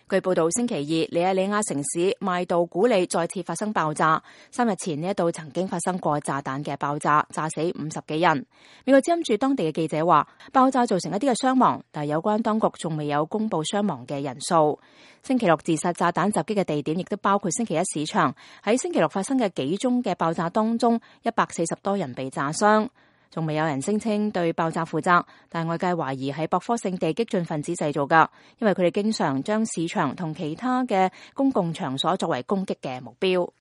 據報道，星期二，尼日利亞城市邁杜古里再次發生爆炸。3日前呢一度曾經發生過炸彈嘅爆炸，炸死50幾人。美國之音駐當地嘅記者話，爆炸造成一啲嘅傷亡，但係有關當局仲未有公布傷亡嘅人數。星期六自殺炸彈襲擊嘅地點亦都包括星期一市場。喺星期六發生嘅幾宗嘅爆炸當中，140多人被炸傷。仲未有人聲稱對爆炸負責，但外界懷疑係博科聖地激進分子製造㗎，因為佢哋經常將市場同其他嘅公共場所作為攻擊嘅目標。